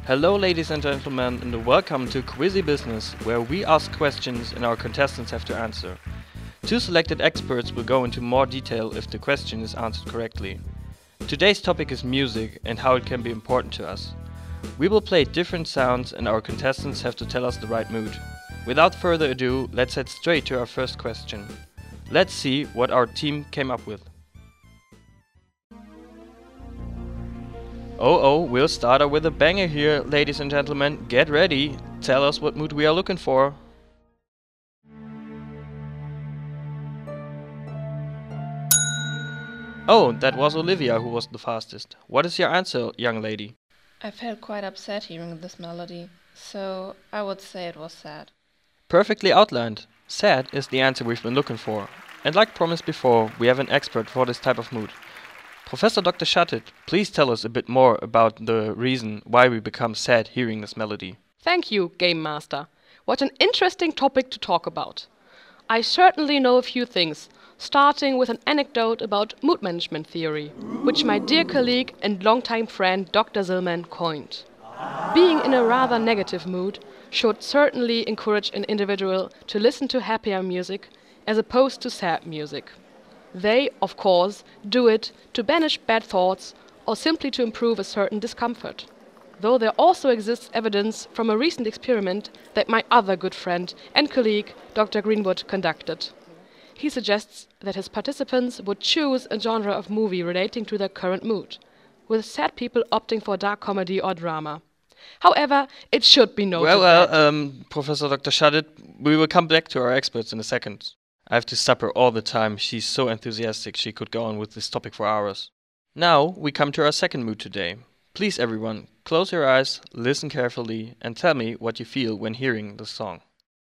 Hello, ladies and gentlemen, and welcome to Quizzy Business, where we ask questions and our contestants have to answer. Two selected experts will go into more detail if the question is answered correctly. Today's topic is music and how it can be important to us. We will play different sounds and our contestants have to tell us the right mood. Without further ado, let's head straight to our first question. Let's see what our team came up with. We'll start out with a banger here, ladies and gentlemen. Get ready. Tell us what mood we are looking for. Oh, that was Olivia who was the fastest. What is your answer, young lady? I felt quite upset hearing this melody, so I would say it was sad. Perfectly outlined. Sad is the answer we've been looking for. And like promised before, we have an expert for this type of mood. Professor Dr. Shattit, please tell us a bit more about the reason why we become sad hearing this melody. Thank you, Game Master. What an interesting topic to talk about. I certainly know a few things, starting with an anecdote about mood management theory, which my dear colleague and longtime friend Dr. Zillman coined. Being in a rather negative mood should certainly encourage an individual to listen to happier music as opposed to sad music. They, of course, do it to banish bad thoughts or simply to improve a certain discomfort. Though there also exists evidence from a recent experiment that my other good friend and colleague, Dr. Greenwood, conducted. He suggests that his participants would choose a genre of movie relating to their current mood, with sad people opting for dark comedy or drama. However, it should be noted Professor Dr. Shattit, we will come back to our experts in a second. I have to stop her all the time. She's so enthusiastic she could go on with this topic for hours. Now we come to our second mood today. Please everyone, close your eyes, listen carefully and tell me what you feel when hearing the song.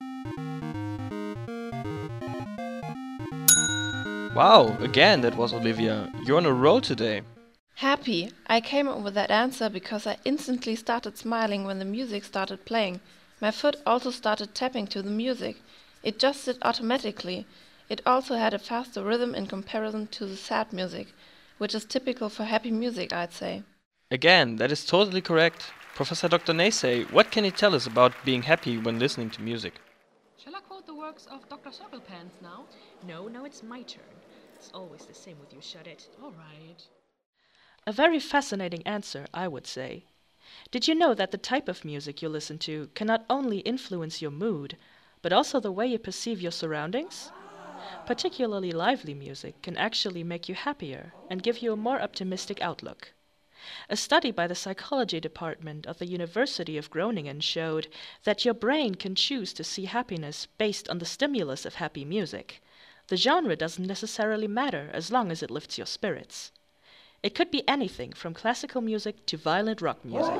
Wow, again that was Olivia. You're on a roll today. Happy! I came up with that answer because I instantly started smiling when the music started playing. My foot also started tapping to the music. It just did automatically. It also had a faster rhythm in comparison to the sad music, which is typical for happy music, I'd say. Again, that is totally correct. Professor Dr. Naysay, what can you tell us about being happy when listening to music? Shall I quote the works of Dr. Circlepants now? No, now it's my turn. It's always the same with you, Shattit. All right. A very fascinating answer, I would say. Did you know that the type of music you listen to can not only influence your mood, but also the way you perceive your surroundings? Particularly lively music can actually make you happier and give you a more optimistic outlook. A study by the psychology department of the University of Groningen showed that your brain can choose to see happiness based on the stimulus of happy music. The genre doesn't necessarily matter as long as it lifts your spirits. It could be anything from classical music to violent rock music.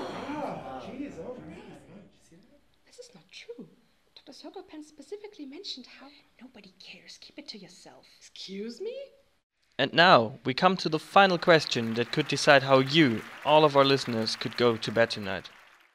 This is not true. Dr. Circlepants specifically mentioned how nobody cares. Keep it to yourself. Excuse me? And now we come to the final question that could decide how you, all of our listeners, could go to bed tonight.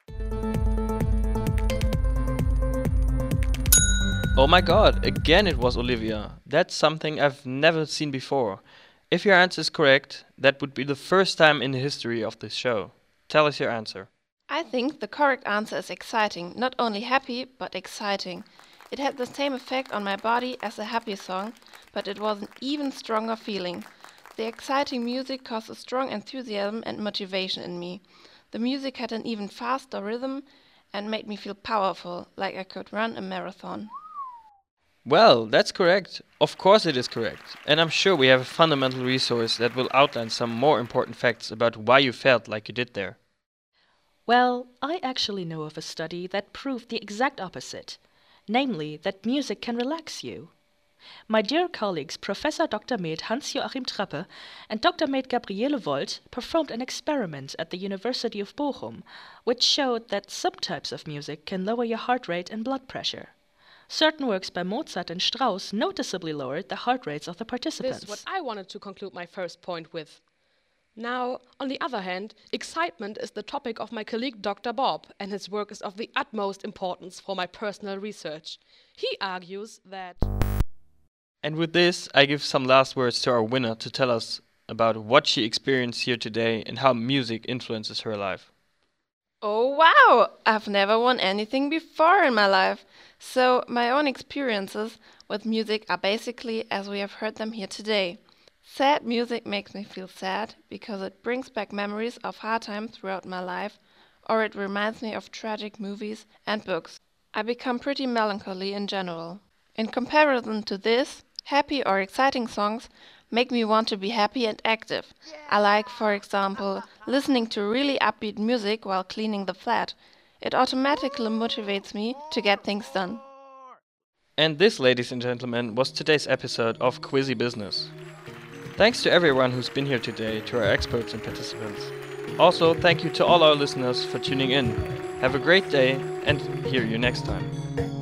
Oh my god, again it was Olivia. That's something I've never seen before. If your answer is correct, that would be the first time in the history of this show. Tell us your answer. I think the correct answer is exciting, not only happy, but exciting. It had the same effect on my body as a happy song, but it was an even stronger feeling. The exciting music caused a strong enthusiasm and motivation in me. The music had an even faster rhythm and made me feel powerful, like I could run a marathon. Well, that's correct. Of course it is correct. And I'm sure we have a fundamental resource that will outline some more important facts about why you felt like you did there. Well, I actually know of a study that proved the exact opposite, namely that music can relax you. My dear colleagues Professor Dr. Med Hans-Joachim Trappe and Dr. Med Gabriele Volt performed an experiment at the University of Bochum, which showed that some types of music can lower your heart rate and blood pressure. Certain works by Mozart and Strauss noticeably lowered the heart rates of the participants. This is what I wanted to conclude my first point with. Now, on the other hand, excitement is the topic of my colleague Dr. Bob, and his work is of the utmost importance for my personal research. He argues that... And with this, I give some last words to our winner to tell us about what she experienced here today and how music influences her life. Oh wow! I've never won anything before in my life. So, my own experiences with music are basically as we have heard them here today. Sad music makes me feel sad because it brings back memories of hard times throughout my life, or it reminds me of tragic movies and books. I become pretty melancholy in general. In comparison to this, happy or exciting songs make me want to be happy and active. I like, for example, listening to really upbeat music while cleaning the flat. It automatically motivates me to get things done. And this, ladies and gentlemen, was today's episode of Quizzy Business. Thanks to everyone who's been here today, to our experts and participants. Also, thank you to all our listeners for tuning in. Have a great day and hear you next time.